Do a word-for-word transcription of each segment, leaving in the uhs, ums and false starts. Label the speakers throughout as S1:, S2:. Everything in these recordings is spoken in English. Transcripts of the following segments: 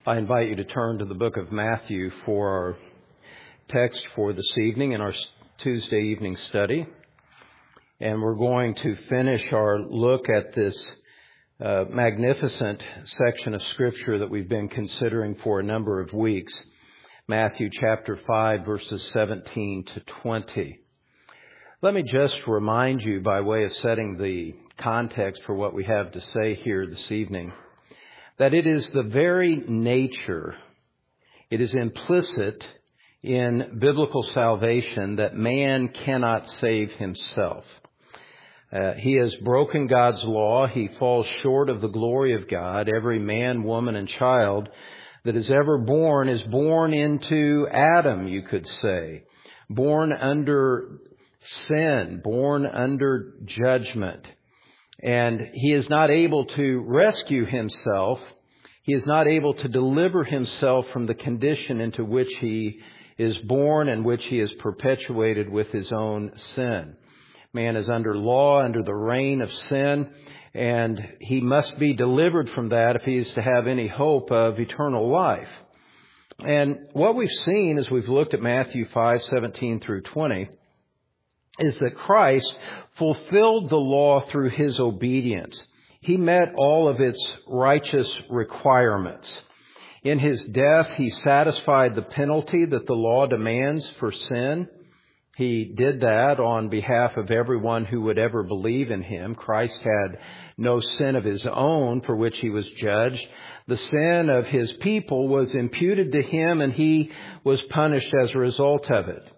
S1: I invite you to turn to the book of Matthew for our text for this evening in our Tuesday evening study. And we're going to finish our look at this uh, magnificent section of Scripture that we've been considering for a number of weeks. Matthew chapter five, verses seventeen to twenty. Let me just remind you, by way of setting the context for what we have to say here this evening, that it is the very nature, it is implicit in biblical salvation that man cannot save himself. Uh, he has broken God's law. He falls short of the glory of God. Every man, woman, and child that is ever born is born into Adam, you could say. Born under sin, born under judgment. And he is not able to rescue himself. He is not able to deliver himself from the condition into which he is born and which he is perpetuated with his own sin. Man is under law, under the reign of sin, and he must be delivered from that if he is to have any hope of eternal life. And what we've seen as we've looked at Matthew five, seventeen through twenty, is that Christ fulfilled the law through his obedience. He met all of its righteous requirements. In his death, he satisfied the penalty that the law demands for sin. He did that on behalf of everyone who would ever believe in him. Christ had no sin of his own for which he was judged. The sin of his people was imputed to him, and he was punished as a result of it.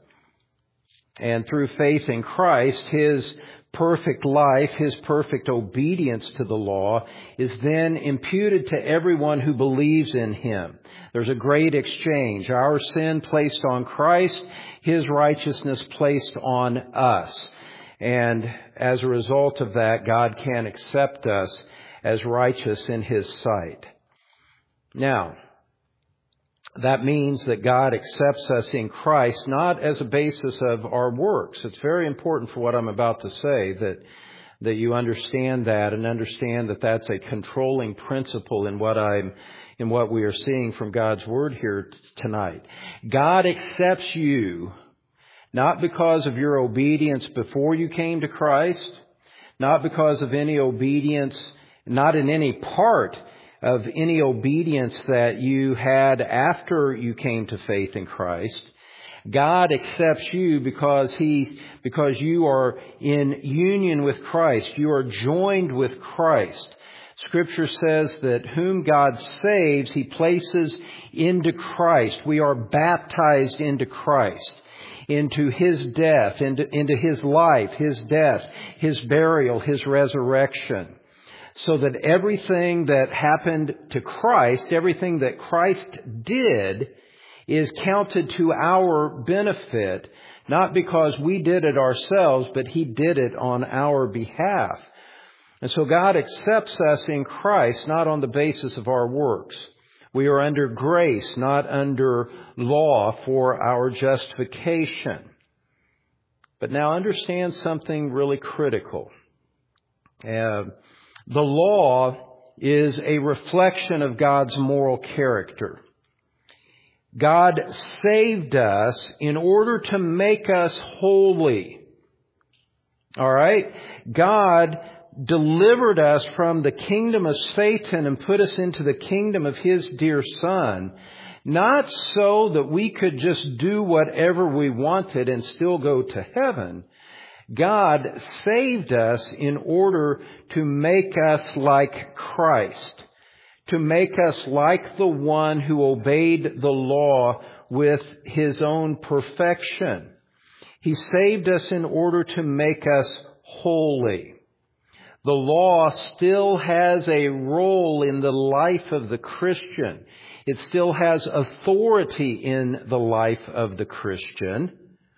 S1: And through faith in Christ, his perfect life, his perfect obedience to the law is then imputed to everyone who believes in him. There's a great exchange. Our sin placed on Christ, his righteousness placed on us. And as a result of that, God can accept us as righteous in his sight. Now, that means that God accepts us in Christ not as a basis of our works. It's very important for what I'm about to say that that you understand that and understand that that's a controlling principle in what I'm in what we are seeing from God's Word here t- tonight. God accepts you not because of your obedience before you came to Christ, not because of any obedience, not in any part of any obedience that you had after you came to faith in Christ. God accepts you because He, because you are in union with Christ. You are joined with Christ. Scripture says that whom God saves, He places into Christ. We are baptized into Christ, into His death, into, into His life, His death, His burial, His resurrection. So that everything that happened to Christ, everything that Christ did, is counted to our benefit, not because we did it ourselves, but He did it on our behalf. And so God accepts us in Christ, not on the basis of our works. We are under grace, not under law for our justification. But now understand something really critical. Uh, The law is a reflection of God's moral character. God saved us in order to make us holy. All right? God delivered us from the kingdom of Satan and put us into the kingdom of His dear Son, not so that we could just do whatever we wanted and still go to heaven. God saved us in order to make us like Christ, to make us like the one who obeyed the law with his own perfection. He saved us in order to make us holy. The law still has a role in the life of the Christian. It still has authority in the life of the Christian,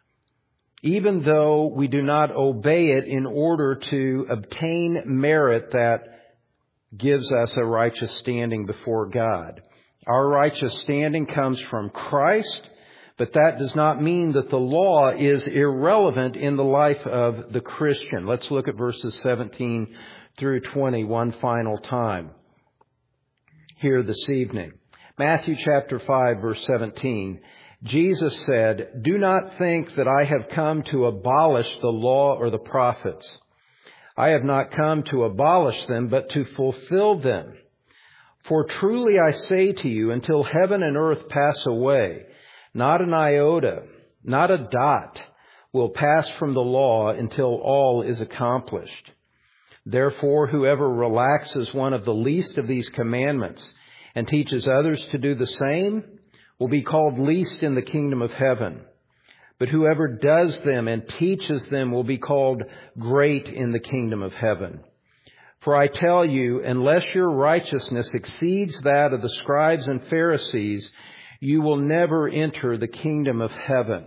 S1: even though we do not obey it in order to obtain merit that gives us a righteous standing before God. Our righteous standing comes from Christ, but that does not mean that the law is irrelevant in the life of the Christian. Let's look at verses seventeen through twenty one final time here this evening. Matthew chapter five, verse seventeen. Jesus said, "Do not think that I have come to abolish the law or the prophets. I have not come to abolish them, but to fulfill them. For truly I say to you, until heaven and earth pass away, not an iota, not a dot will pass from the law until all is accomplished. Therefore, whoever relaxes one of the least of these commandments and teaches others to do the same will be called least in the kingdom of heaven. But whoever does them and teaches them will be called great in the kingdom of heaven. For I tell you, unless your righteousness exceeds that of the scribes and Pharisees, you will never enter the kingdom of heaven."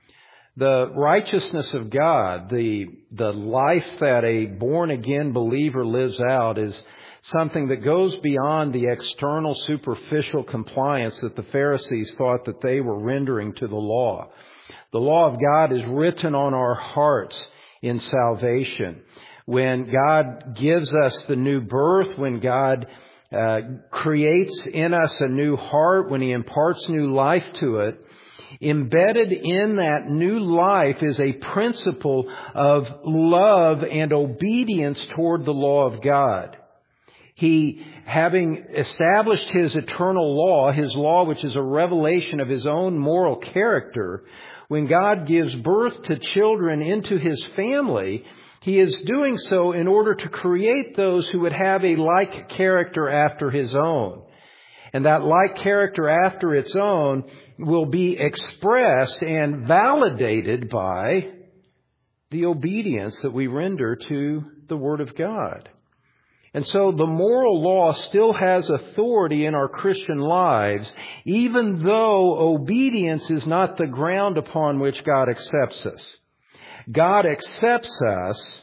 S1: The righteousness of God, the, the life that a born-again believer lives out, is something that goes beyond the external superficial compliance that the Pharisees thought that they were rendering to the law. The law of God is written on our hearts in salvation. When God gives us the new birth, when God uh, creates in us a new heart, when He imparts new life to it, embedded in that new life is a principle of love and obedience toward the law of God. He, having established His eternal law, His law which is a revelation of His own moral character, when God gives birth to children into His family, He is doing so in order to create those who would have a like character after His own. And that like character after its own will be expressed and validated by the obedience that we render to the Word of God. And so the moral law still has authority in our Christian lives, even though obedience is not the ground upon which God accepts us. God accepts us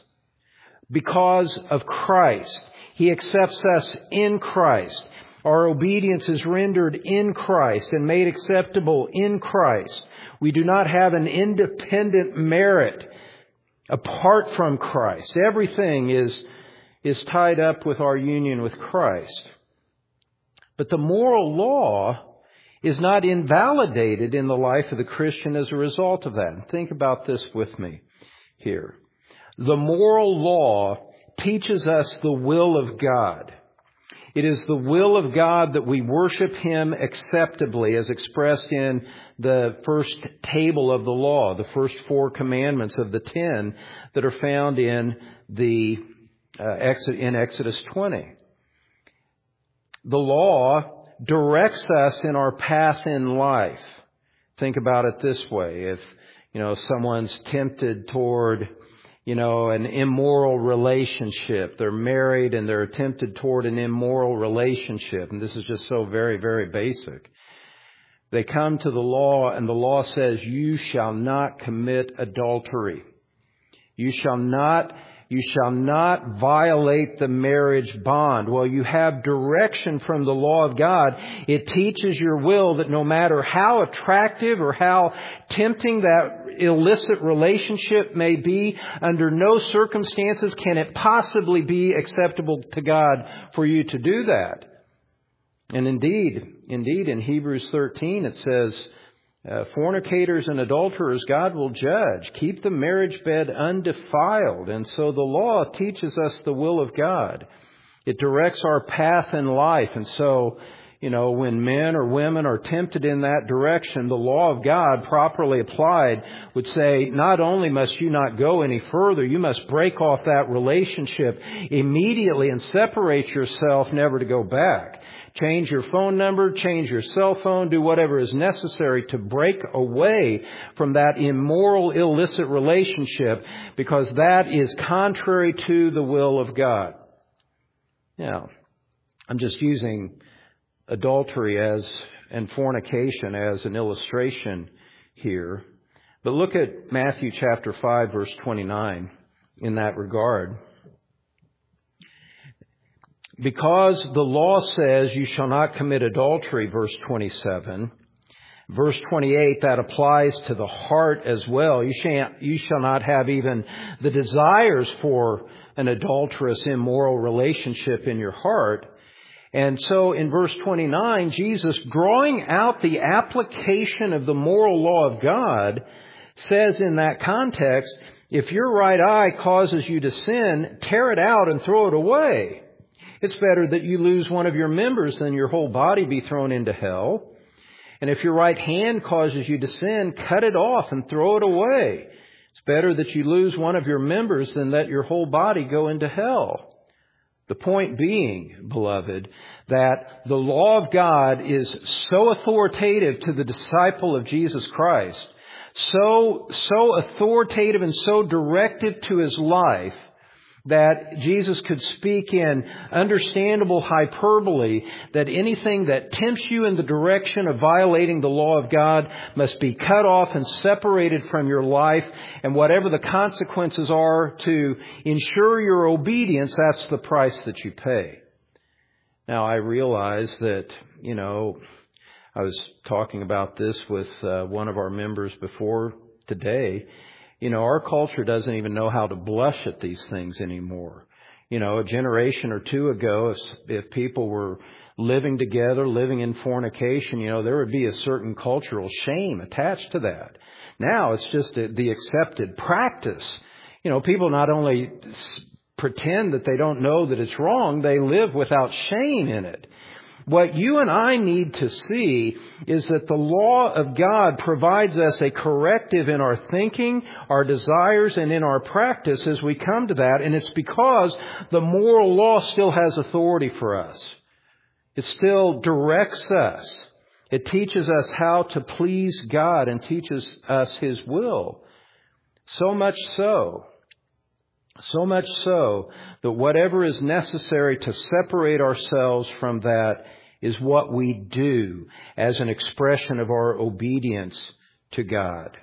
S1: because of Christ. He accepts us in Christ. Our obedience is rendered in Christ and made acceptable in Christ. We do not have an independent merit apart from Christ. Everything is is tied up with our union with Christ. But the moral law is not invalidated in the life of the Christian as a result of that. And think about this with me here. The moral law teaches us the will of God. It is the will of God that we worship Him acceptably, as expressed in the first table of the law, the first four commandments of the ten that are found in the Uh, in Exodus twenty. The law directs us in our path in life. Think about it this way. If, you know, someone's tempted toward, you know, an immoral relationship, they're married and they're tempted toward an immoral relationship, and this is just so very, very basic. They come to the law and the law says, you shall not commit adultery. You shall not You shall not violate the marriage bond. Well, you have direction from the law of God. It teaches your will that no matter how attractive or how tempting that illicit relationship may be, under no circumstances can it possibly be acceptable to God for you to do that. And indeed, indeed, in Hebrews thirteen it says, Uh, fornicators and adulterers God will judge. Keep the marriage bed undefiled. And so the law teaches us the will of God. It directs our path in life. And so, you know, when men or women are tempted in that direction, the law of God, properly applied, would say, not only must you not go any further, you must break off that relationship immediately and separate yourself, never to go back. Change your phone number, change your cell phone, do whatever is necessary to break away from that immoral, illicit relationship, because that is contrary to the will of God. Now, I'm just using adultery as and fornication as an illustration here. But look at Matthew chapter five, verse twenty-nine in that regard. Because the law says you shall not commit adultery, verse twenty-seven. Verse twenty-eight, that applies to the heart as well. You shan't, you shall not have even the desires for an adulterous, immoral relationship in your heart. And so in verse twenty-nine, Jesus, drawing out the application of the moral law of God, says in that context, if your right eye causes you to sin, tear it out and throw it away. It's better that you lose one of your members than your whole body be thrown into hell. And if your right hand causes you to sin, cut it off and throw it away. It's better that you lose one of your members than that your whole body go into hell. The point being, beloved, that the law of God is so authoritative to the disciple of Jesus Christ, so, so authoritative and so directive to his life, that Jesus could speak in understandable hyperbole that anything that tempts you in the direction of violating the law of God must be cut off and separated from your life, and whatever the consequences are to ensure your obedience, that's the price that you pay. Now, I realize that, you know, I was talking about this with uh, one of our members before today. You know, our culture doesn't even know how to blush at these things anymore. You know, a generation or two ago, if, if people were living together, living in fornication, you know, there would be a certain cultural shame attached to that. Now it's just a, the accepted practice. You know, people not only pretend that they don't know that it's wrong, they live without shame in it. What you and I need to see is that the law of God provides us a corrective in our thinking, our desires, and in our practice as we come to that. And it's because the moral law still has authority for us. It still directs us. It teaches us how to please God and teaches us His will. So much so, so much so that whatever is necessary to separate ourselves from that is what we do as an expression of our obedience to God.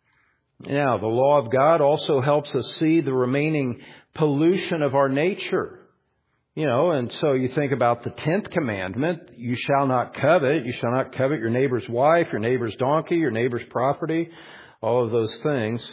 S1: Now, the law of God also helps us see the remaining pollution of our nature. You know, and so you think about the tenth commandment, you shall not covet. You shall not covet your neighbor's wife, your neighbor's donkey, your neighbor's property, all of those things.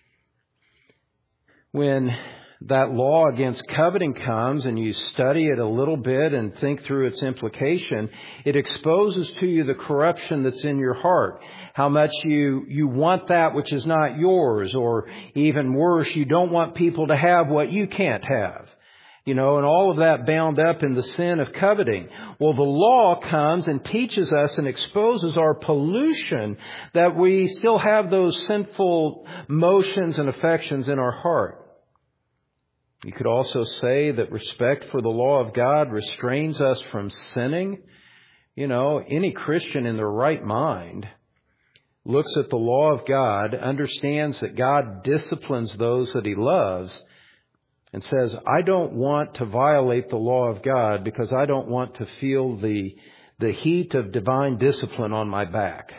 S1: When that law against coveting comes and you study it a little bit and think through its implication, it exposes to you the corruption that's in your heart. How much you, you want that which is not yours, or even worse, you don't want people to have what you can't have. You know, and all of that bound up in the sin of coveting. Well, the law comes and teaches us and exposes our pollution, that we still have those sinful motions and affections in our heart. You could also say that respect for the law of God restrains us from sinning. You know, any Christian in their right mind looks at the law of God, understands that God disciplines those that He loves, and says, I don't want to violate the law of God because I don't want to feel the, the heat of divine discipline on my back.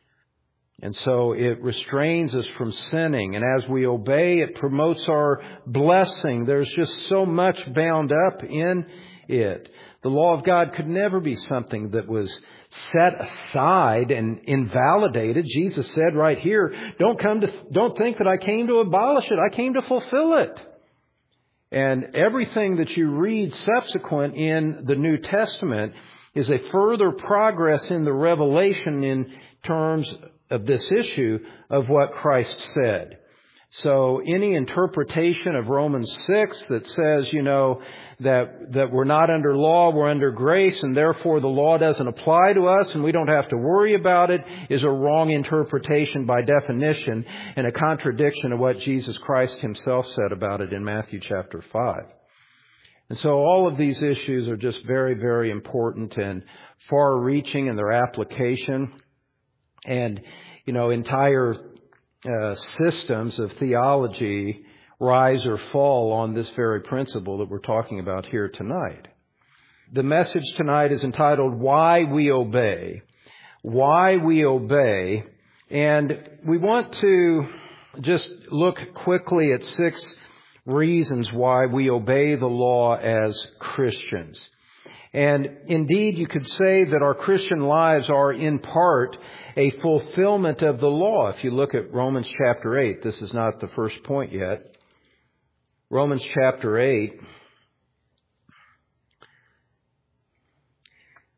S1: And so it restrains us from sinning. And as we obey, it promotes our blessing. There's just so much bound up in it. The law of God could never be something that was set aside and invalidated. Jesus said right here, don't come to, don't think that I came to abolish it. I came to fulfill it. And everything that you read subsequent in the New Testament is a further progress in the revelation in terms of this issue of what Christ said. So any interpretation of Romans six that says, you know, that, that we're not under law, we're under grace, and therefore the law doesn't apply to us and we don't have to worry about it, is a wrong interpretation by definition and a contradiction of what Jesus Christ Himself said about it in Matthew chapter five. And so all of these issues are just very, very important and far-reaching in their application. And, you know, entire uh, systems of theology rise or fall on this very principle that we're talking about here tonight. The message tonight is entitled, Why We Obey. Why We Obey. And we want to just look quickly at six reasons why we obey the law as Christians. And indeed, you could say that our Christian lives are in part a fulfillment of the law. If you look at Romans chapter eight, this is not the first point yet. Romans chapter eight.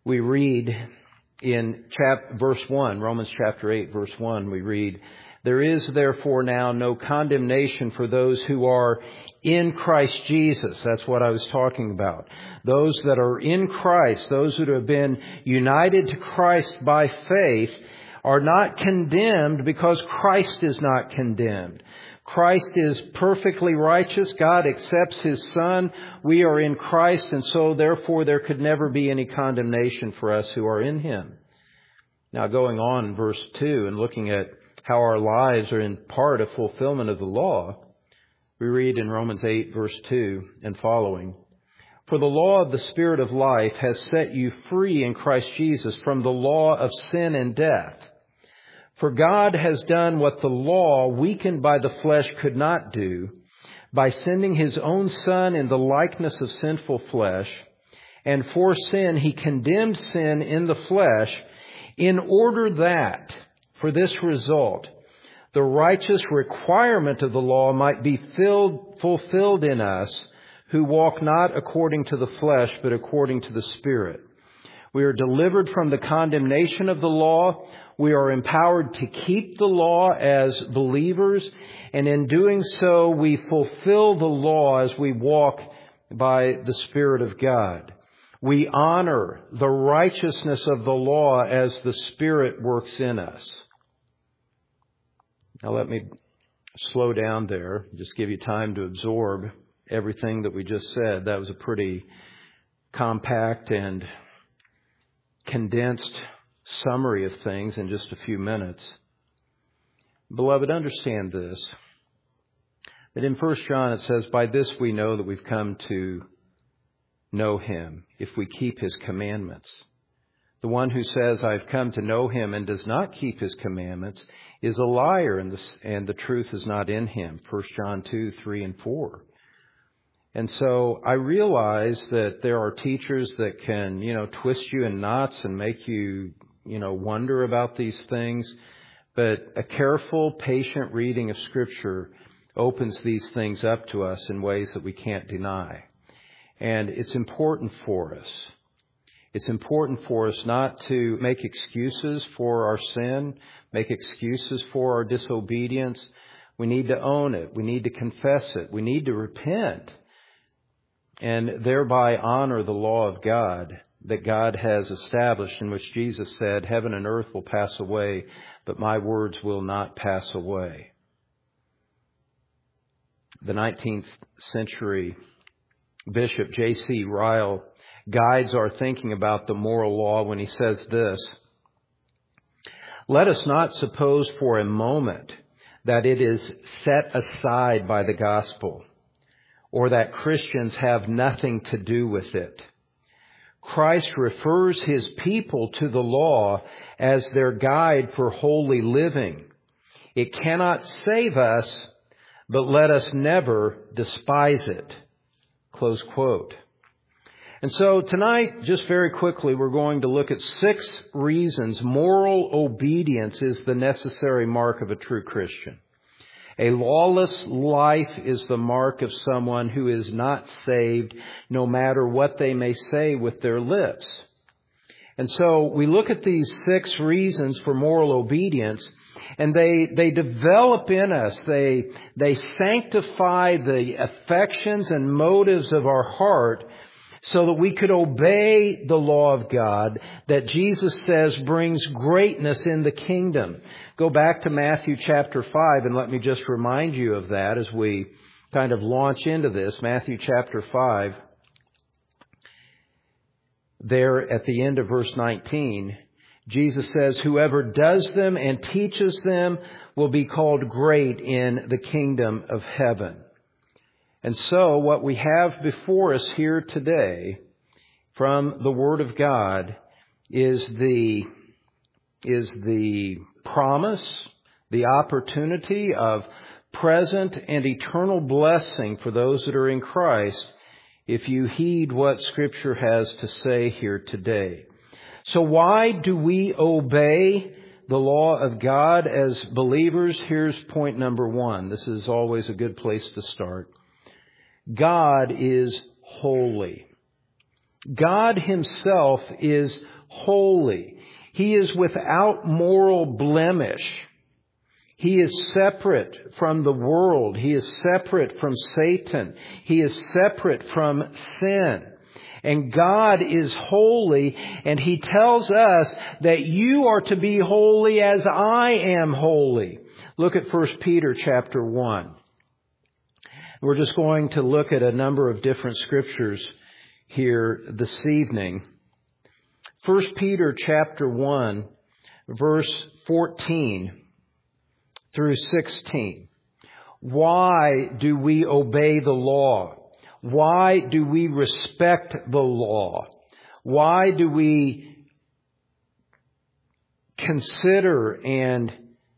S1: we read in chap- verse one, Romans chapter eight, verse one, we read, "There is therefore now no condemnation for those who are in Christ Jesus." That's what I was talking about. Those that are in Christ, those who have been united to Christ by faith, are not condemned because Christ is not condemned. Christ is perfectly righteous. God accepts His Son. We are in Christ, and so therefore there could never be any condemnation for us who are in Him. Now going on in verse two and looking at how our lives are in part a fulfillment of the law, we read in Romans eight, verse two and following, "For the law of the Spirit of life has set you free in Christ Jesus from the law of sin and death. For God has done what the law, weakened by the flesh, could not do, by sending His own Son in the likeness of sinful flesh. And for sin, He condemned sin in the flesh, in order that, for this result, the righteous requirement of the law might be filled, fulfilled in us, who walk not according to the flesh, but according to the Spirit. We are delivered from the condemnation of the law. We are empowered to keep the law as believers, and in doing so, we fulfill the law as we walk by the Spirit of God. We honor the righteousness of the law as the Spirit works in us." Now let me slow down there, just give you time to absorb everything that we just said. That was a pretty compact and condensed summary of things in just a few minutes. Beloved, understand this, that in First John it says, "By this we know that we've come to know Him, if we keep His commandments. The one who says, 'I've come to know Him,' and does not keep His commandments is a liar, and the, and the truth is not in him." First John two, three, and four. And so I realize that there are teachers that can, you know, twist you in knots and make you, you know, wonder about these things. But a careful, patient reading of Scripture opens these things up to us in ways that we can't deny. And it's important for us. It's important for us not to make excuses for our sin, make excuses for our disobedience. We need to own it. We need to confess it. We need to repent and thereby honor the law of God that God has established, in which Jesus said, "Heaven and earth will pass away, but my words will not pass away." The nineteenth century Bishop J C Ryle guides our thinking about the moral law when he says this: "Let us not suppose for a moment that it is set aside by the gospel, or that Christians have nothing to do with it. Christ refers His people to the law as their guide for holy living. It cannot save us, but let us never despise it." Close quote. And so tonight, just very quickly, we're going to look at six reasons moral obedience is the necessary mark of a true Christian. A lawless life is the mark of someone who is not saved, no matter what they may say with their lips. And so we look at these six reasons for moral obedience, and they they develop in us, they they sanctify the affections and motives of our heart so that we could obey the law of God that Jesus says brings greatness in the kingdom. Go back to Matthew chapter five, and let me just remind you of that as we kind of launch into this. Matthew chapter five, there at the end of verse nineteen, Jesus says, "Whoever does them and teaches them will be called great in the kingdom of heaven." And so what we have before us here today from the Word of God is the, is the promise, the opportunity of present and eternal blessing for those that are in Christ if you heed what Scripture has to say here today. So why do we obey the law of God as believers? Here's point number one. This is always a good place to start. God is holy. God Himself is holy. He is without moral blemish. He is separate from the world. He is separate from Satan. He is separate from sin. And God is holy, and He tells us that you are to be holy as I am holy. Look at First Peter chapter one. We're just going to look at a number of different scriptures here this evening. First Peter chapter one, verse fourteen through sixteen. Why do we obey the law? Why do we respect the law? Why do we consider and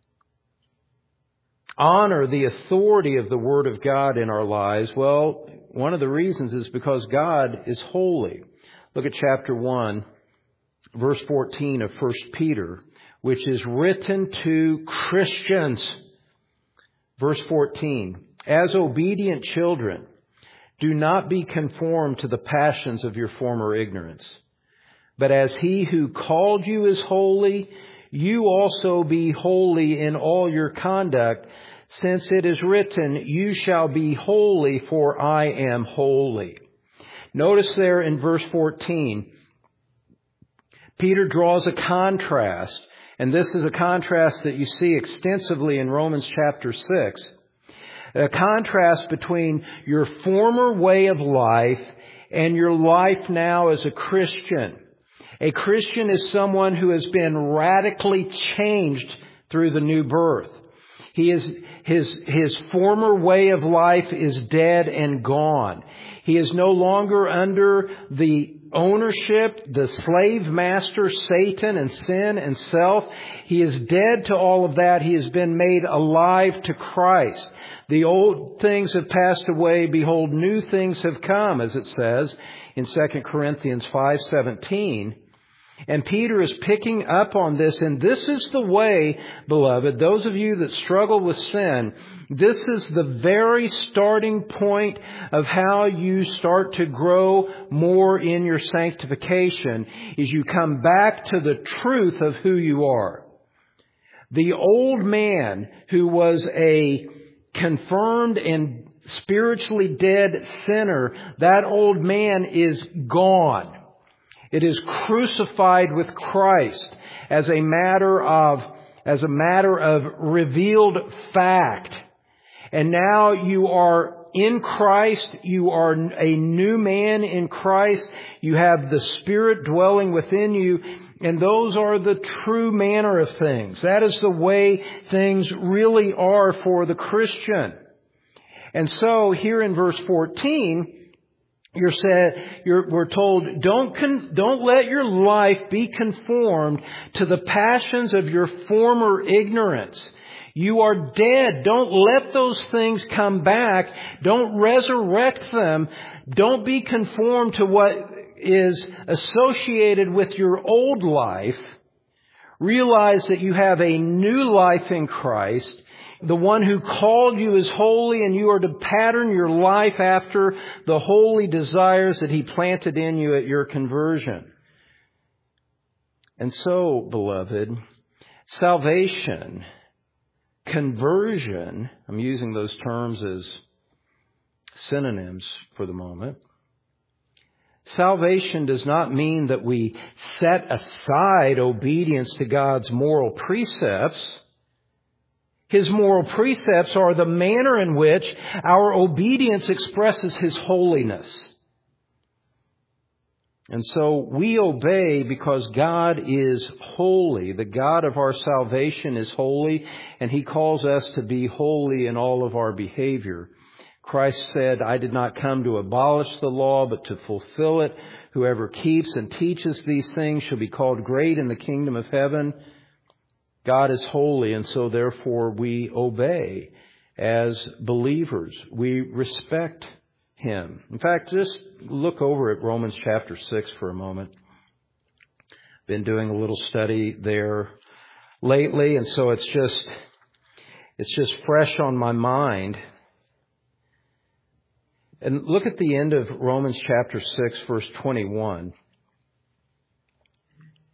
S1: honor the authority of the Word of God in our lives? Well, one of the reasons is because God is holy. Look at chapter one, verse fourteen of First Peter, which is written to Christians. Verse fourteen, as obedient children, do not be conformed to the passions of your former ignorance. But as He who called you is holy, you also be holy in all your conduct, since it is written, you shall be holy, for I am holy. Notice there in verse fourteen, Peter draws a contrast, and this is a contrast that you see extensively in Romans chapter six. A contrast between your former way of life and your life now as a Christian. A Christian is someone who has been radically changed through the new birth. He is, his, his former way of life is dead and gone. He is no longer under the ownership, the slave master, Satan and sin and self. He is dead to all of that. He has been made alive to Christ. The old things have passed away. Behold, new things have come, as it says in Second Corinthians five seventeen. And Peter is picking up on this. And this is the way, beloved, those of you that struggle with sin, this is the very starting point of how you start to grow more in your sanctification, is you come back to the truth of who you are. The old man who was a confirmed and spiritually dead sinner, that old man is gone. It is crucified with Christ as a matter of, as a matter of revealed fact. And now you are in Christ. You are a new man in Christ. You have the Spirit dwelling within you. And those are the true manner of things. That is the way things really are for the Christian. And so here in verse fourteen, you're said, you're, we're told, don't con, don't let your life be conformed to the passions of your former ignorance. You are dead. Don't let those things come back. Don't resurrect them. Don't be conformed to what is associated with your old life. Realize that you have a new life in Christ. The one who called you is holy, and you are to pattern your life after the holy desires that He planted in you at your conversion. And so, beloved, salvation, conversion, I'm using those terms as synonyms for the moment. Salvation does not mean that we set aside obedience to God's moral precepts. His moral precepts are the manner in which our obedience expresses His holiness. And so we obey because God is holy. The God of our salvation is holy, and He calls us to be holy in all of our behavior. Christ said, I did not come to abolish the law, but to fulfill it. Whoever keeps and teaches these things shall be called great in the kingdom of heaven. God is holy, and so therefore we obey as believers. We respect Him. In fact, just look over at Romans chapter six for a moment. Been doing a little study there lately, and so it's just it's just fresh on my mind. And look at the end of Romans chapter six, verse twenty-one.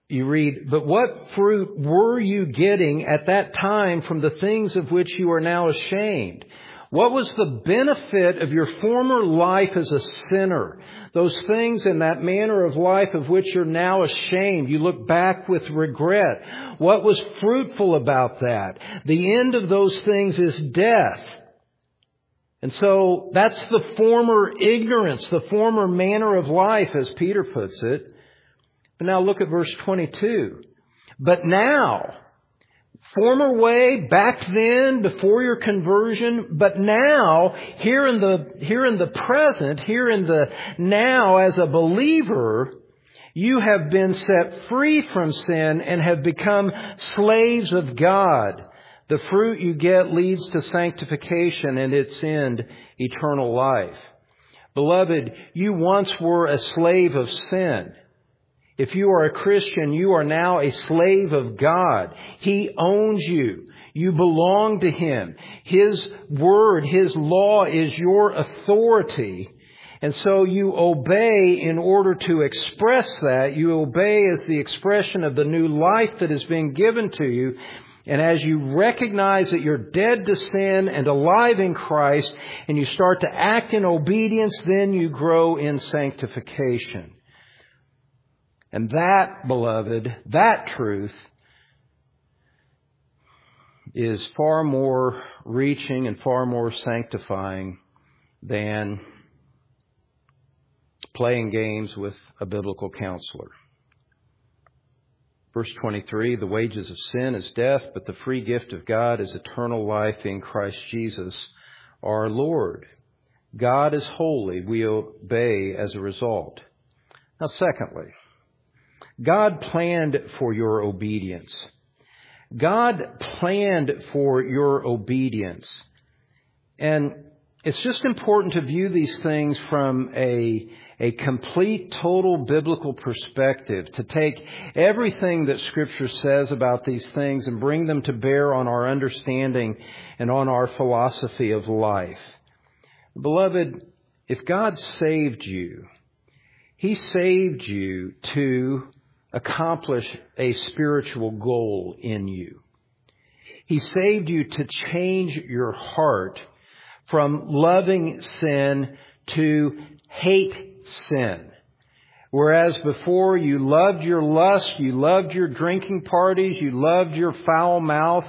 S1: you read, but what fruit were you getting at that time from the things of which you are now ashamed? What was the benefit of your former life as a sinner? Those things in that manner of life of which you're now ashamed. You look back with regret. What was fruitful about that? The end of those things is death. And so that's the former ignorance, the former manner of life, as Peter puts it. But now look at verse twenty-two. But now, former way, back then, before your conversion, but now, here in the, here in the present, here in the now as a believer, you have been set free from sin and have become slaves of God. The fruit you get leads to sanctification and its end, eternal life. Beloved, you once were a slave of sin. If you are a Christian, you are now a slave of God. He owns you. You belong to Him. His word, His law is your authority. And so you obey in order to express that. You obey as the expression of the new life that is being given to you. And as you recognize that you're dead to sin and alive in Christ, and you start to act in obedience, then you grow in sanctification. And that, beloved, that truth is far more reaching and far more sanctifying than playing games with a biblical counselor. Verse twenty-three, the wages of sin is death, but the free gift of God is eternal life in Christ Jesus our Lord. God is holy. We obey as a result. Now, secondly, God planned for your obedience. God planned for your obedience. And it's just important to view these things from a, a complete, total biblical perspective, to take everything that Scripture says about these things and bring them to bear on our understanding and on our philosophy of life. Beloved, if God saved you, He saved you to accomplish a spiritual goal in you. He saved you to change your heart from loving sin to hate sin. Whereas before you loved your lust, you loved your drinking parties, you loved your foul mouth,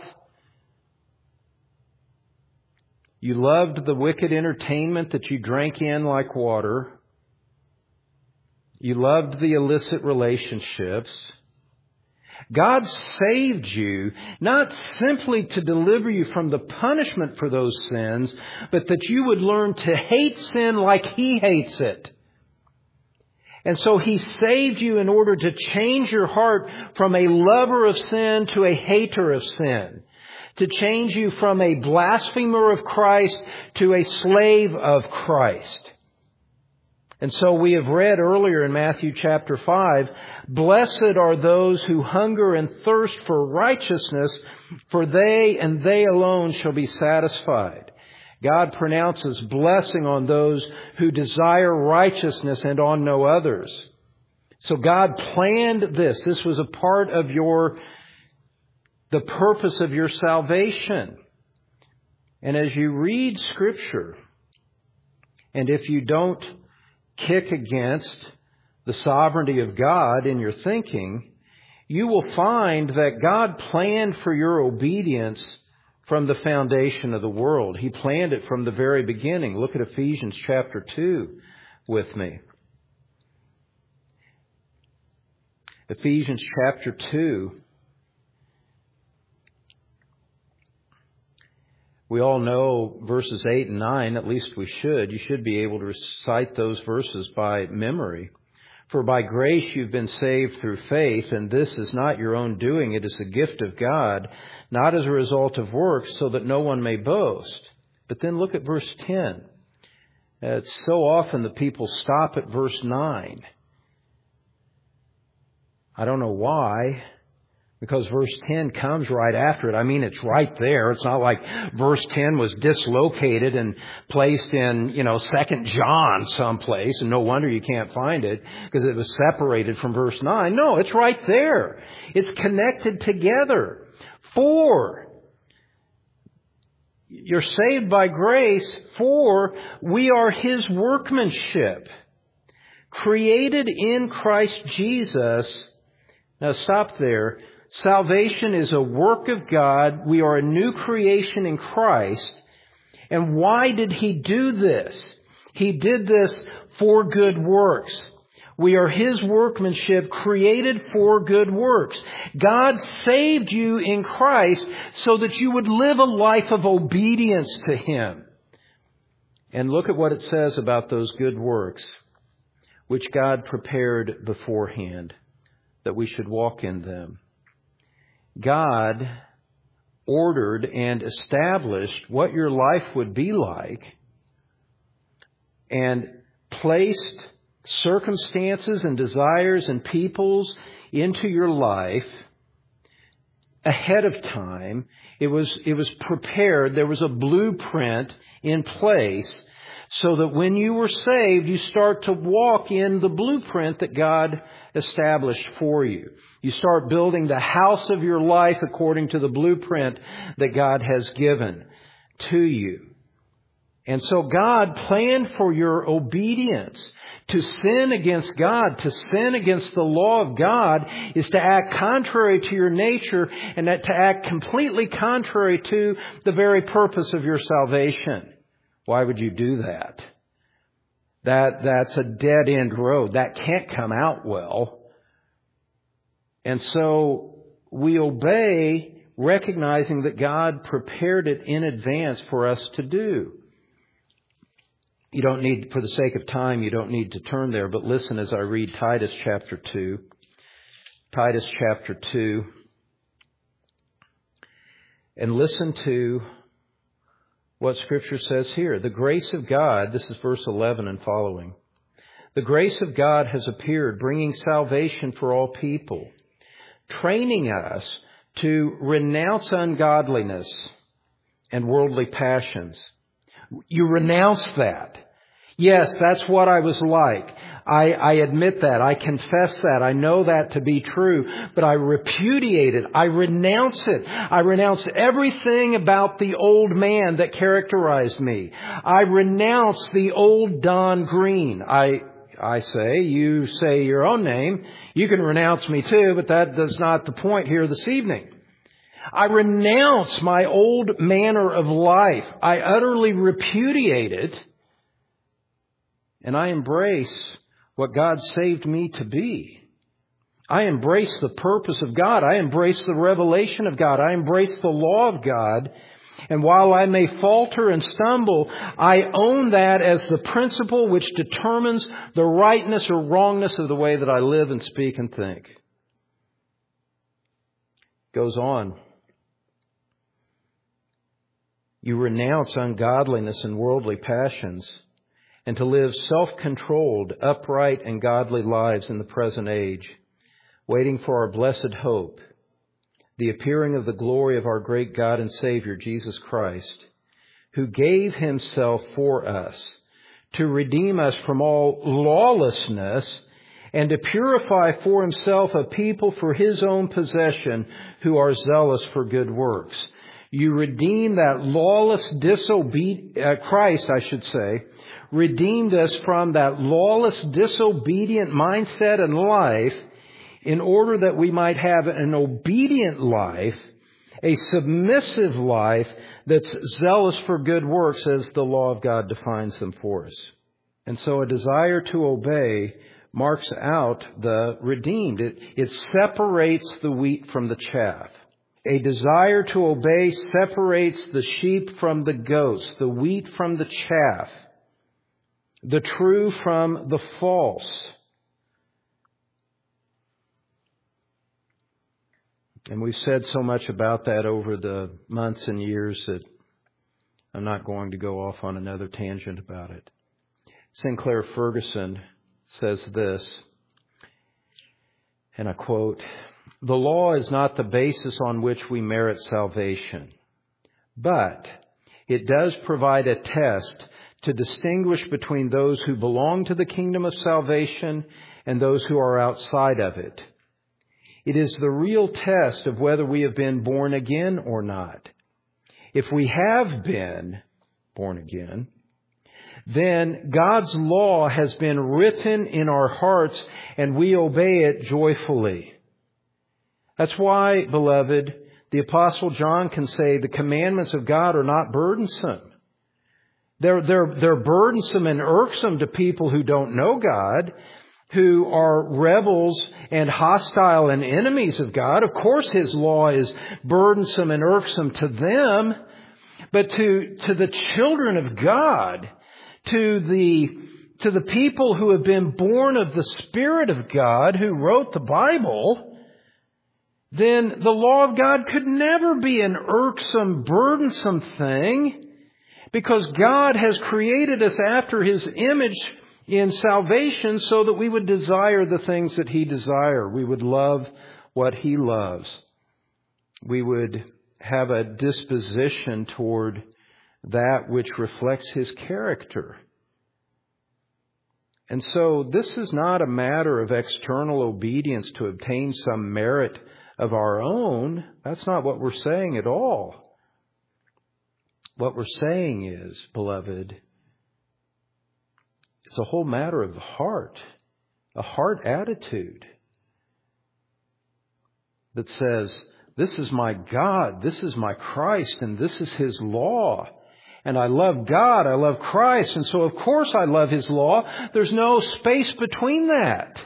S1: you loved the wicked entertainment that you drank in like water, you loved the illicit relationships. God saved you not simply to deliver you from the punishment for those sins, but that you would learn to hate sin like He hates it. And so He saved you in order to change your heart from a lover of sin to a hater of sin. To change you from a blasphemer of Christ to a slave of Christ. And so we have read earlier in Matthew chapter five, blessed are those who hunger and thirst for righteousness, for they and they alone shall be satisfied. God pronounces blessing on those who desire righteousness and on no others. So God planned this. This was a part of your, the purpose of your salvation. And as you read Scripture, and if you don't kick against the sovereignty of God in your thinking, you will find that God planned for your obedience from the foundation of the world. He planned it from the very beginning. Look at Ephesians chapter two with me. Ephesians chapter two. We all know verses eight and nine, at least we should. You should be able to recite those verses by memory. For by grace you've been saved through faith, and this is not your own doing. It is a gift of God, not as a result of works, so that no one may boast. But then look at verse ten. It's so often that people stop at verse nine. I don't know why, Because verse ten comes right after it. I mean, it's right there. It's not like verse ten was dislocated and placed in, you know, Second John someplace, and no wonder you can't find it because it was separated from verse nine. No, it's right there. It's connected together. For you're saved by grace, for we are His workmanship, created in Christ Jesus. Now stop there. Salvation is a work of God. We are a new creation in Christ. And why did He do this? He did this for good works. We are His workmanship, created for good works. God saved you in Christ so that you would live a life of obedience to Him. And look at what it says about those good works, which God prepared beforehand, that we should walk in them. God ordered and established what your life would be like and placed circumstances and desires and peoples into your life ahead of time. It was, it was prepared. There was a blueprint in place so that when you were saved, you start to walk in the blueprint that God established for you. You start building the house of your life according to the blueprint that God has given to you. And so God planned for your obedience. To sin against God, to sin against the law of God, is to act contrary to your nature and to act completely contrary to the very purpose of your salvation. Why would you do that? That, that's a dead-end road. That can't come out well. And so we obey, recognizing that God prepared it in advance for us to do. You don't need, for the sake of time, you don't need to turn there, but listen as I read Titus chapter two. Titus chapter two. And listen to what Scripture says here. The grace of God, this is verse eleven and following. The grace of God has appeared, bringing salvation for all people, training us to renounce ungodliness and worldly passions. You renounce that. Yes, that's what I was like. I, I admit that. I confess that. I know that to be true. But I repudiate it. I renounce it. I renounce everything about the old man that characterized me. I renounce the old Don Green. I I say, you say your own name. You can renounce me too, but that is not the point here this evening. I renounce my old manner of life. I utterly repudiate it. And I embrace what God saved me to be. I embrace the purpose of God. I embrace the revelation of God. I embrace the law of God. And while I may falter and stumble, I own that as the principle which determines the rightness or wrongness of the way that I live and speak and think. Goes on. You renounce ungodliness and worldly passions, and to live self-controlled, upright, and godly lives in the present age, waiting for our blessed hope, the appearing of the glory of our great God and Savior, Jesus Christ, who gave Himself for us to redeem us from all lawlessness and to purify for Himself a people for His own possession who are zealous for good works. You redeem that lawless disobedient, uh, Christ, I should say, redeemed us from that lawless, disobedient mindset and life in order that we might have an obedient life, a submissive life that's zealous for good works as the law of God defines them for us. And so a desire to obey marks out the redeemed. It, it separates the wheat from the chaff. A desire to obey separates the sheep from the goats, the wheat from the chaff, the true from the false. And we've said so much about that over the months and years that I'm not going to go off on another tangent about it. Sinclair Ferguson says this, and I quote, the law is not the basis on which we merit salvation, but it does provide a test to distinguish between those who belong to the kingdom of salvation and those who are outside of it. It is the real test of whether we have been born again or not. If we have been born again, then God's law has been written in our hearts and we obey it joyfully. That's why, beloved, the Apostle John can say the commandments of God are not burdensome. They're, they're, they're burdensome and irksome to people who don't know God, who are rebels and hostile and enemies of God. Of course, His law is burdensome and irksome to them, but to, to the children of God, to the, to the people who have been born of the Spirit of God, who wrote the Bible, then the law of God could never be an irksome, burdensome thing, because God has created us after His image in salvation so that we would desire the things that He desires. We would love what He loves. We would have a disposition toward that which reflects His character. And so this is not a matter of external obedience to obtain some merit of our own. That's not what we're saying at all. What we're saying is, beloved, it's a whole matter of the heart, a heart attitude that says, this is my God, this is my Christ, and this is His law. And I love God, I love Christ, and so of course I love His law. There's no space between that.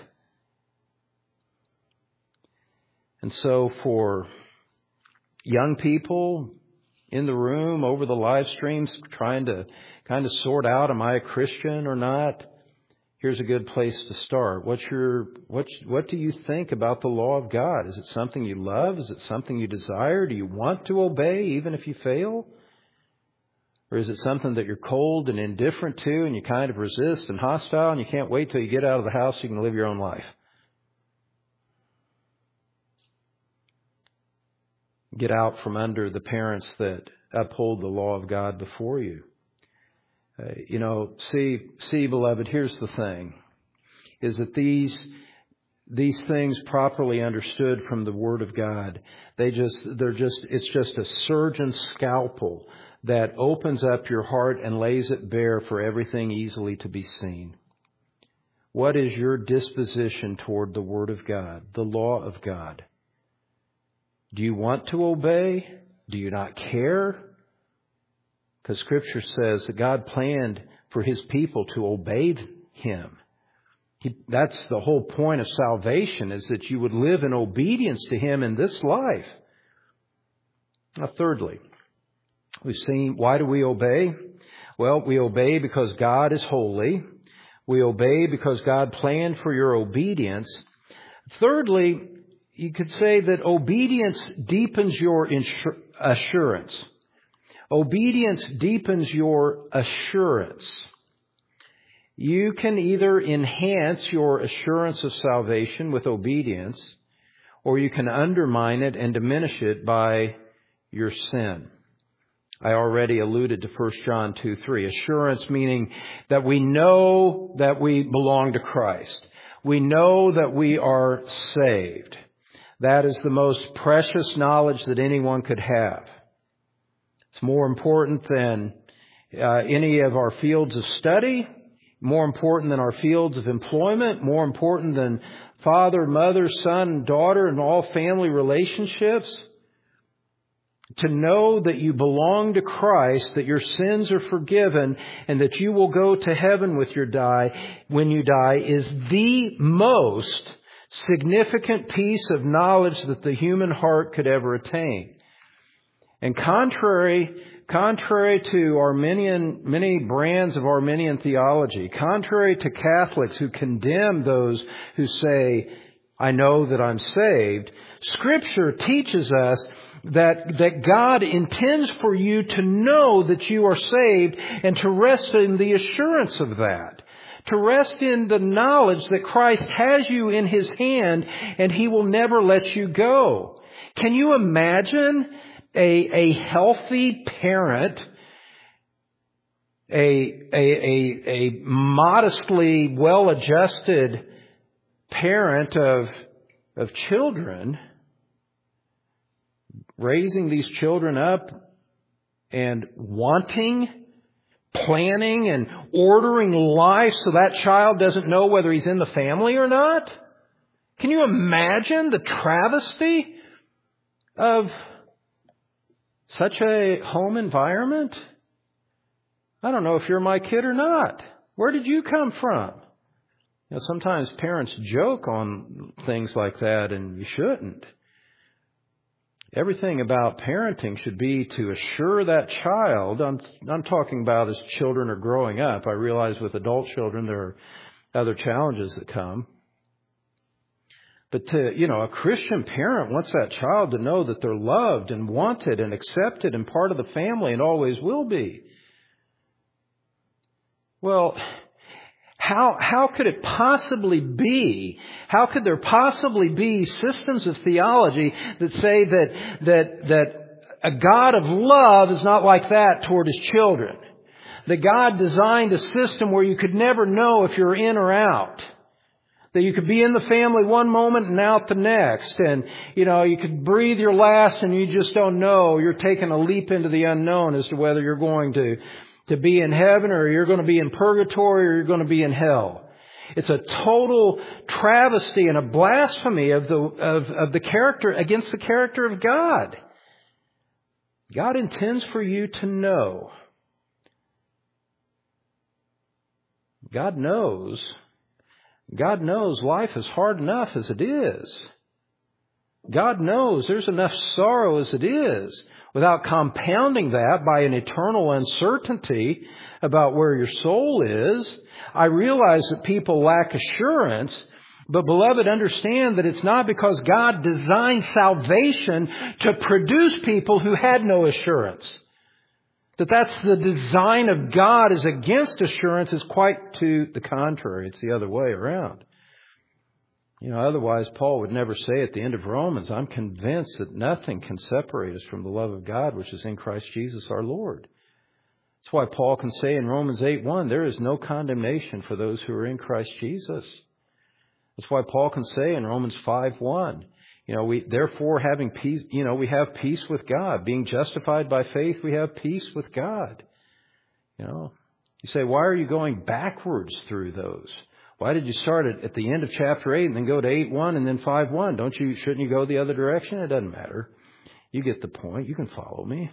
S1: And so for young people in the room, over the live streams, trying to kind of sort out, am I a Christian or not? Here's a good place to start. What's your, what, what do you think about the law of God? Is it something you love? Is it something you desire? Do you want to obey even if you fail? Or is it something that you're cold and indifferent to and you kind of resist and hostile and you can't wait till you get out of the house so you can live your own life? Get out from under the parents that uphold the law of God before you. Uh, you know, see, see, beloved, here's the thing, is that these, these things properly understood from the Word of God, they just, they're just, it's just a surgeon's scalpel that opens up your heart and lays it bare for everything easily to be seen. What is your disposition toward the Word of God, the law of God? Do you want to obey? Do you not care? Because Scripture says that God planned for His people to obey Him. He, that's the whole point of salvation, is that you would live in obedience to Him in this life. Now, thirdly, we've seen, why do we obey? Well, we obey because God is holy. We obey because God planned for your obedience. Thirdly, you could say that obedience deepens your insur- assurance. Obedience deepens your assurance. You can either enhance your assurance of salvation with obedience, or you can undermine it and diminish it by your sin. I already alluded to First John two three. Assurance meaning that we know that we belong to Christ. We know that we are saved. That is the most precious knowledge that anyone could have. It's more important than uh, any of our fields of study, more important than our fields of employment, more important than father, mother, son, daughter, and all family relationships. To know that you belong to Christ, that your sins are forgiven, and that you will go to heaven with your die when you die is the most significant piece of knowledge that the human heart could ever attain. And contrary, contrary to Arminian, many brands of Arminian theology, contrary to Catholics who condemn those who say, I know that I'm saved, Scripture teaches us that, that God intends for you to know that you are saved and to rest in the assurance of that. To rest in the knowledge that Christ has you in His hand and He will never let you go. Can you imagine a, a healthy parent, a, a, a, a modestly well-adjusted parent of, of children, raising these children up and wanting, planning, and ordering life so that child doesn't know whether he's in the family or not? Can you imagine the travesty of such a home environment? I don't know if you're my kid or not. Where did you come from? You know, sometimes parents joke on things like that, and you shouldn't. Everything about parenting should be to assure that child. I'm, I'm talking about as children are growing up. I realize with adult children there are other challenges that come. But to, you know, a Christian parent wants that child to know that they're loved and wanted and accepted and part of the family and always will be. Well, how, how could it possibly be, how could there possibly be systems of theology that say that, that, that a God of love is not like that toward His children? That God designed a system where you could never know if you're in or out. That you could be in the family one moment and out the next. And, you know, you could breathe your last and you just don't know. You're taking a leap into the unknown as to whether you're going to, to be in heaven or you're going to be in purgatory or you're going to be in hell. It's a total travesty and a blasphemy of the, of, of the character, against the character of God. God intends for you to know. God knows. God knows life is hard enough as it is. God knows there's enough sorrow as it is, without compounding that by an eternal uncertainty about where your soul is. I realize that people lack assurance, but beloved, understand that it's not because God designed salvation to produce people who had no assurance. That that's the design of God is against assurance is quite to the contrary. It's the other way around. You know, otherwise Paul would never say at the end of Romans, I'm convinced that nothing can separate us from the love of God, which is in Christ Jesus our Lord. That's why Paul can say in Romans eight one, there is no condemnation for those who are in Christ Jesus. That's why Paul can say in Romans five one, You know, we, therefore having peace, you know, we have peace with God. Being justified by faith, we have peace with God. You know, you say, why are you going backwards through those? Why did you start at, at the end of chapter eight and then go to eight one and then five one? Don't you, shouldn't you go the other direction? It doesn't matter. You get the point. You can follow me.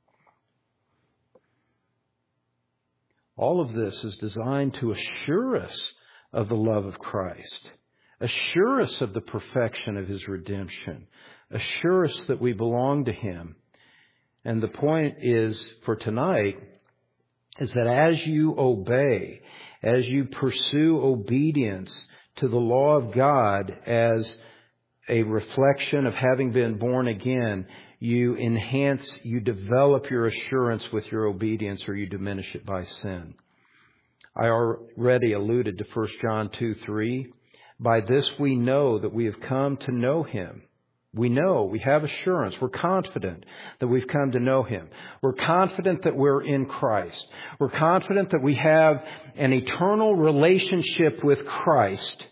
S1: All of this is designed to assure us of the love of Christ. Assure us of the perfection of His redemption. Assure us that we belong to Him. And the point is, for tonight, is that as you obey, as you pursue obedience to the law of God as a reflection of having been born again, you enhance, you develop your assurance with your obedience, or you diminish it by sin. I already alluded to First John two three. By this we know that we have come to know Him. We know, we have assurance, we're confident that we've come to know Him. We're confident that we're in Christ. We're confident that we have an eternal relationship with Christ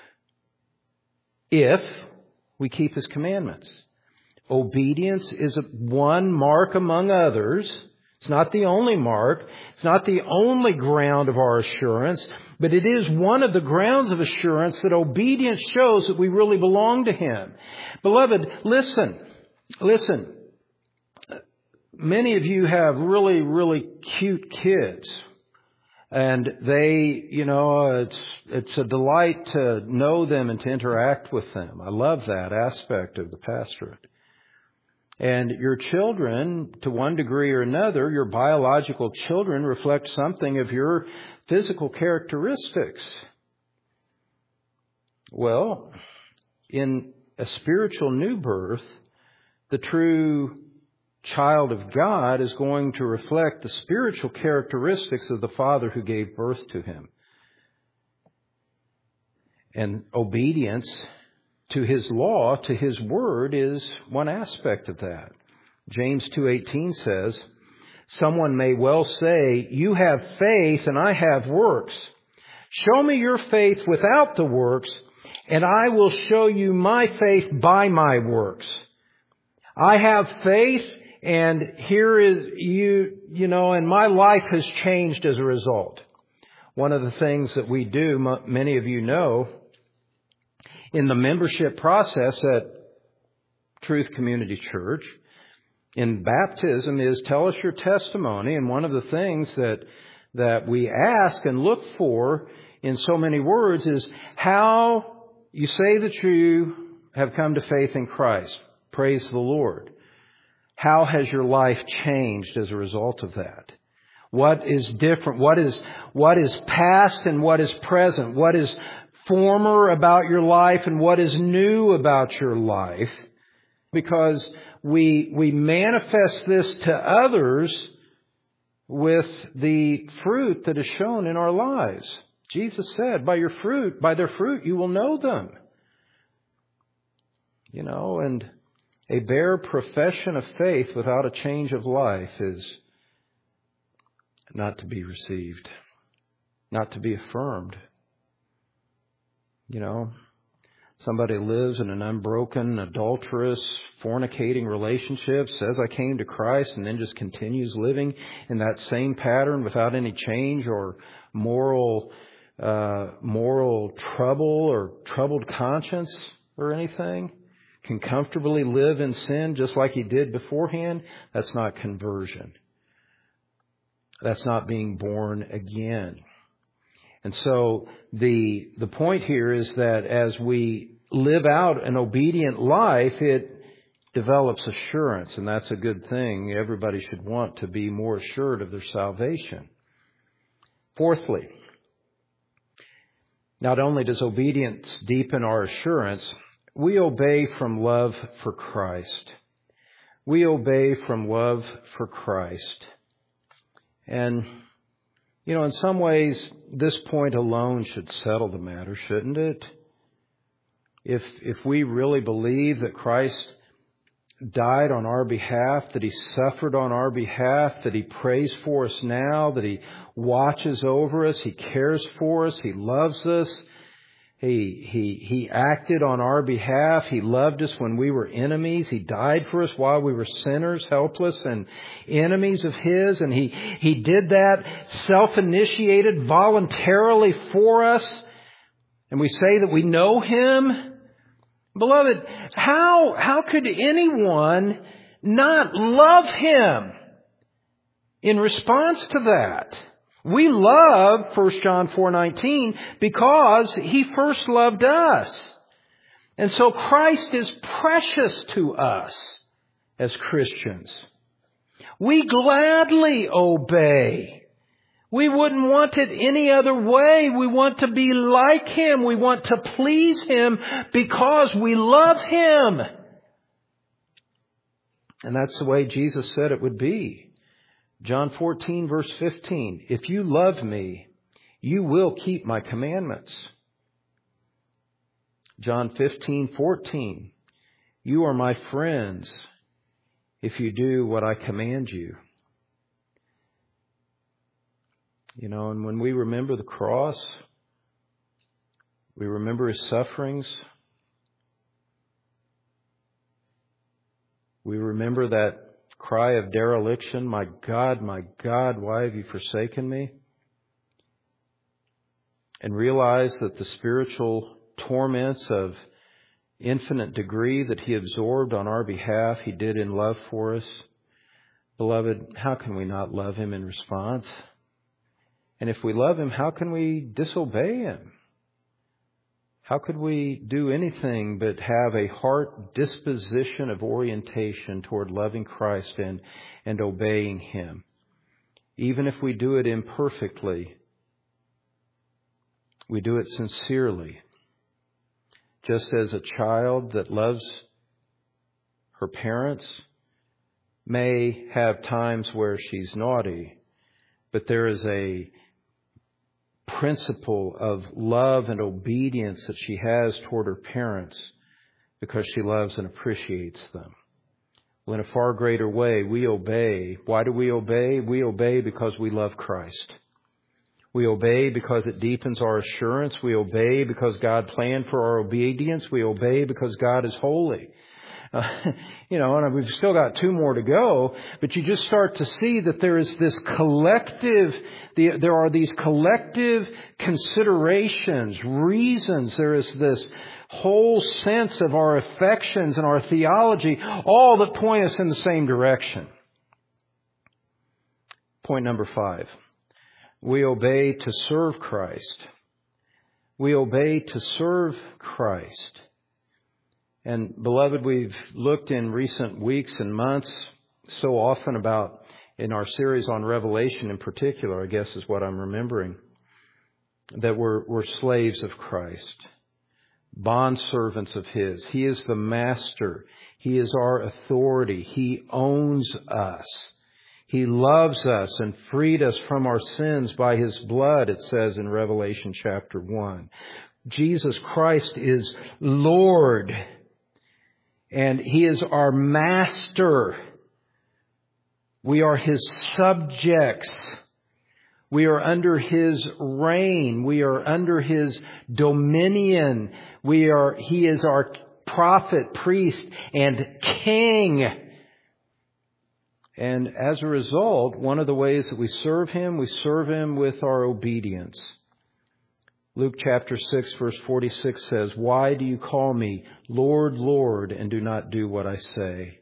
S1: if we keep His commandments. Obedience is one mark among others. It's not the only mark. It's not the only ground of our assurance, but it is one of the grounds of assurance that obedience shows that we really belong to Him. Beloved, listen, listen. Many of you have really, really cute kids, and they, you know, it's, it's a delight to know them and to interact with them. I love that aspect of the pastorate. And your children, to one degree or another, your biological children reflect something of your physical characteristics. Well, in a spiritual new birth, the true child of God is going to reflect the spiritual characteristics of the Father who gave birth to him. And obedience to His law, to His word, is one aspect of that. James two eighteen says, someone may well say, you have faith and I have works. Show me your faith without the works, and I will show you my faith by my works. I have faith, and here is you, you know, and my life has changed as a result. One of the things that we do, many of you know, in the membership process at Truth Community Church, in baptism, is tell us your testimony. And one of the things that that we ask and look for in so many words is how you say that you have come to faith in Christ. Praise the Lord. How has your life changed as a result of that? What is different? What is, what is past and what is present? What is former about your life and what is new about your life? Because we, we manifest this to others with the fruit that is shown in our lives. Jesus said, by your fruit, by their fruit, you will know them. You know, and a bare profession of faith without a change of life is not to be received, not to be affirmed. You know, somebody lives in an unbroken, adulterous, fornicating relationship, says I came to Christ, and then just continues living in that same pattern without any change or moral uh, moral trouble or troubled conscience or anything, can comfortably live in sin just like he did beforehand. That's not conversion. That's not being born again. And so the the point here is that as we live out an obedient life, it develops assurance, and that's a good thing. Everybody should want to be more assured of their salvation. Fourthly, not only does obedience deepen our assurance, we obey from love for Christ. We obey from love for Christ. And, you know, in some ways, this point alone should settle the matter, shouldn't it? If if we really believe that Christ died on our behalf, that He suffered on our behalf, that He prays for us now, that He watches over us, He cares for us, He loves us, He He He acted on our behalf, He loved us when we were enemies, He died for us while we were sinners, helpless, and enemies of His, and He He did that self-initiated, voluntarily for us, and we say that we know Him. Beloved, how, how could anyone not love Him in response to that? We love First John four nineteen because He first loved us. And so Christ is precious to us as Christians. We gladly obey. We wouldn't want it any other way. We want to be like Him. We want to please Him because we love Him. And that's the way Jesus said it would be. John fourteen verse fifteen. If you love me, you will keep my commandments. John fifteen fourteen. You are my friends if you do what I command you. You know, and when we remember the cross, we remember His sufferings. We remember that cry of dereliction, my God, my God, why have you forsaken me? And realize that the spiritual torments of infinite degree that He absorbed on our behalf, He did in love for us. Beloved, how can we not love Him in response? And if we love Him, how can we disobey Him? How could we do anything but have a heart disposition of orientation toward loving Christ and, and obeying Him? Even if we do it imperfectly, we do it sincerely. Just as a child that loves her parents may have times where she's naughty, but there is a principle of love and obedience that she has toward her parents because she loves and appreciates them. Well, in a far greater way, we obey. Why do we obey? We obey because we love Christ. We obey because it deepens our assurance. We obey because God planned for our obedience. We obey because God is holy. Uh, you know, and we've still got two more to go, but you just start to see that there is this collective, the, there are these collective considerations, reasons. There is this whole sense of our affections and our theology, all that point us in the same direction. Point number five. We obey to serve Christ. We obey to serve Christ. And beloved, we've looked in recent weeks and months so often about, in our series on Revelation in particular, I guess is what I'm remembering, that we're, we're slaves of Christ, bondservants of His. He is the master. He is our authority. He owns us. He loves us and freed us from our sins by His blood, it says in Revelation chapter one. Jesus Christ is Lord. And He is our master. We are His subjects. We are under His reign. We are under His dominion. We are, He is our prophet, priest, and king. And as a result, one of the ways that we serve Him, we serve Him with our obedience. Luke chapter six verse forty-six says, "Why do you call me Lord, Lord, and do not do what I say?"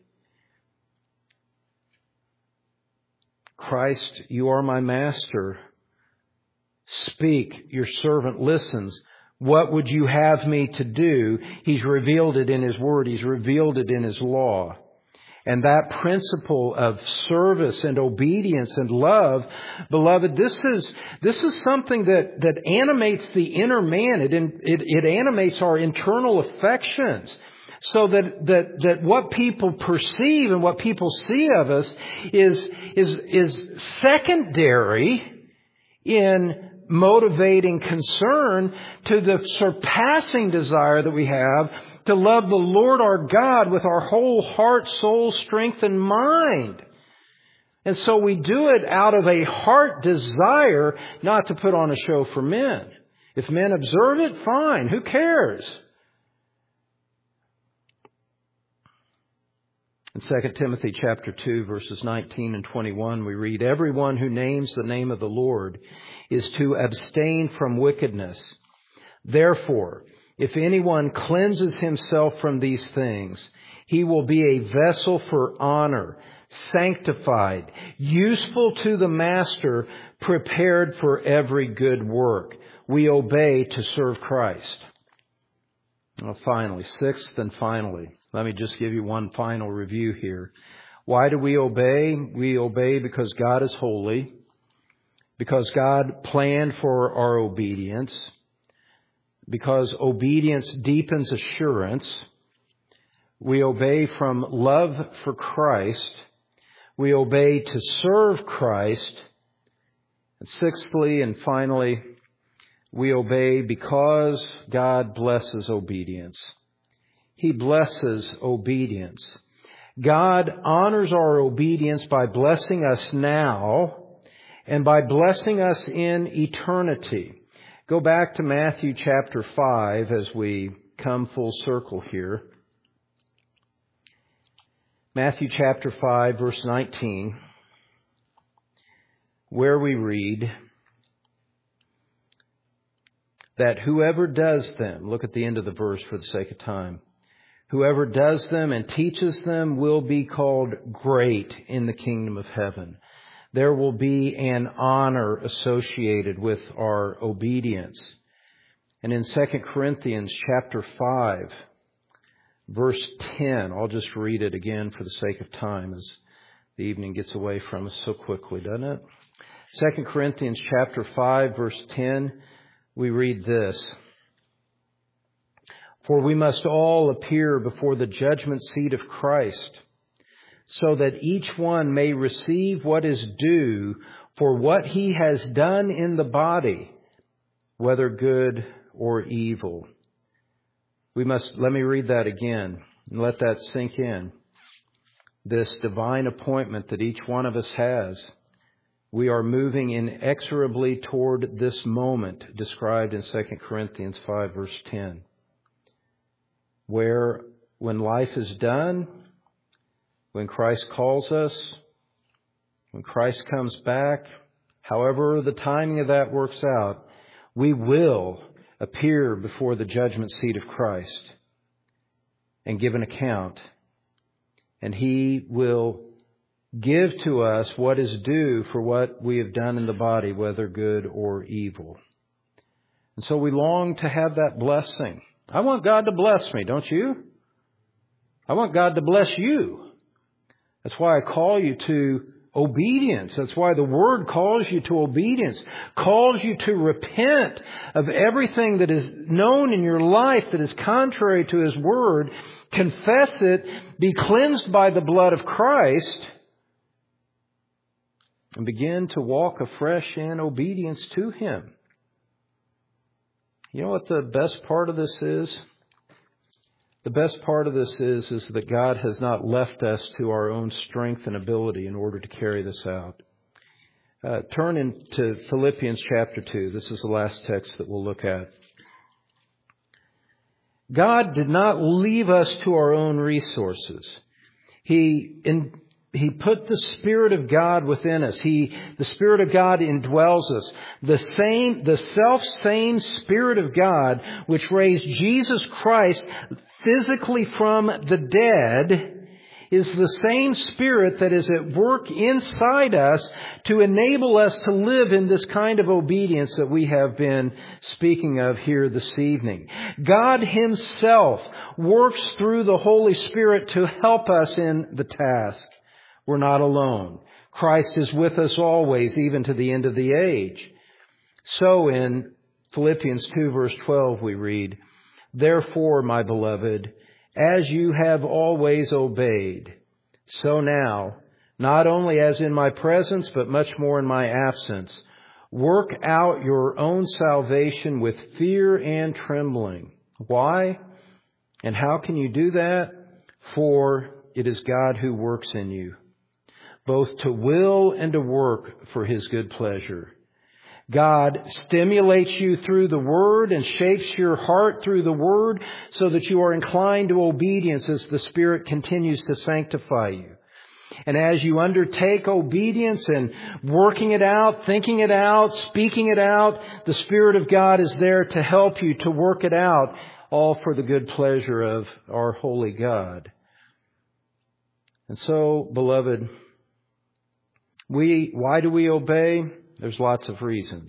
S1: Christ, you are my master. Speak, your servant listens. What would you have me to do? He's revealed it in His word. He's revealed it in His law. And that principle of service and obedience and love, beloved, this is this is something that, that animates the inner man. It, it, it animates our internal affections. So that, that, that what people perceive and what people see of us is, is, is secondary in motivating concern to the surpassing desire that we have to love the Lord our God with our whole heart, soul, strength, and mind. And so we do it out of a heart desire not to put on a show for men. If men observe it, fine. Who cares? In Second Timothy chapter two, verses nineteen and twenty-one, we read, "Everyone who names the name of the Lord is to abstain from wickedness. Therefore, if anyone cleanses himself from these things, he will be a vessel for honor, sanctified, useful to the master, prepared for every good work." We obey to serve Christ. Well, finally, sixth and finally, let me just give you one final review here. Why do we obey? We obey because God is holy, because God planned for our obedience, because obedience deepens assurance. We obey from love for Christ. We obey to serve Christ. And sixthly and finally, we obey because God blesses obedience. He blesses obedience. God honors our obedience by blessing us now and by blessing us in eternity. Go back to Matthew chapter five as we come full circle here. Matthew chapter five, verse nineteen, where we read that whoever does them, look at the end of the verse for the sake of time, whoever does them and teaches them will be called great in the kingdom of heaven. There will be an honor associated with our obedience. And in Second Corinthians chapter five, verse ten, I'll just read it again for the sake of time as the evening gets away from us so quickly, doesn't it? Second Corinthians chapter five, verse ten, we read this. "For we must all appear before the judgment seat of Christ, so that each one may receive what is due for what he has done in the body, whether good or evil. We must, let me read that again and let that sink in. This divine appointment that each one of us has. We are moving inexorably toward this moment described in Second Corinthians five, verse ten, where when life is done, when Christ calls us, when Christ comes back, however the timing of that works out, we will appear before the judgment seat of Christ and give an account. And He will give to us what is due for what we have done in the body, whether good or evil. And so we long to have that blessing. I want God to bless me, don't you? I want God to bless you. That's why I call you to obedience. That's why the Word calls you to obedience, calls you to repent of everything that is known in your life that is contrary to His Word. Confess it, be cleansed by the blood of Christ, and begin to walk afresh in obedience to Him. You know what the best part of this is? The best part of this is, is that God has not left us to our own strength and ability in order to carry this out. Uh, turn into Philippians chapter two. This is the last text that we'll look at. God did not leave us to our own resources. He in, He put the Spirit of God within us. He, the Spirit of God indwells us. The same, the self-same Spirit of God which raised Jesus Christ physically from the dead is the same Spirit that is at work inside us to enable us to live in this kind of obedience that we have been speaking of here this evening. God Himself works through the Holy Spirit to help us in the task. We're not alone. Christ is with us always, even to the end of the age. So in Philippians two, verse twelve, we read, "Therefore, my beloved, as you have always obeyed, so now, not only as in my presence, but much more in my absence, work out your own salvation with fear and trembling." Why? And how can you do that? For it is God who works in you, both to will and to work for His good pleasure. God stimulates you through the Word and shapes your heart through the Word so that you are inclined to obedience as the Spirit continues to sanctify you. And as you undertake obedience and working it out, thinking it out, speaking it out, the Spirit of God is there to help you to work it out, all for the good pleasure of our holy God. And so, beloved, we, why do we obey? There's lots of reasons.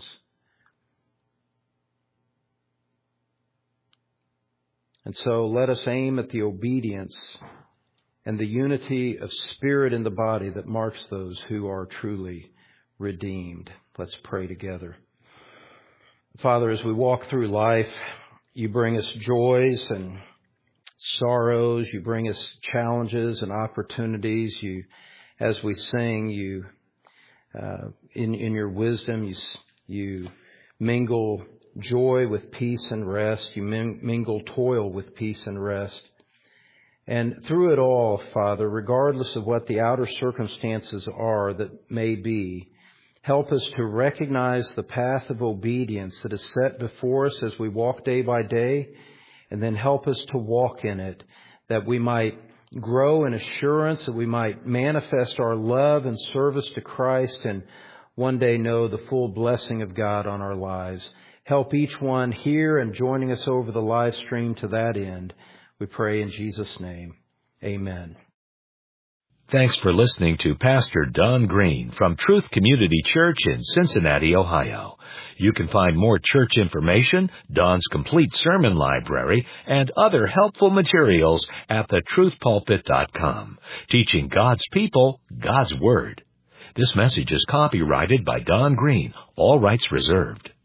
S1: And so let us aim at the obedience and the unity of spirit in the body that marks those who are truly redeemed. Let's pray together. Father, as we walk through life, You bring us joys and sorrows. You bring us challenges and opportunities. You, as we sing, you Uh, in, in your wisdom, you, you mingle joy with peace and rest. You min, mingle toil with peace and rest. And through it all, Father, regardless of what the outer circumstances are that may be, help us to recognize the path of obedience that is set before us as we walk day by day, and then help us to walk in it, that we might grow in assurance, that we might manifest our love and service to Christ, and one day know the full blessing of God on our lives. Help each one here and joining us over the live stream to that end. We pray in Jesus' name. Amen.
S2: Thanks for listening to Pastor Don Green from Truth Community Church in Cincinnati, Ohio. You can find more church information, Don's complete sermon library, and other helpful materials at the truth pulpit dot com, teaching God's people God's Word. This message is copyrighted by Don Green, all rights reserved.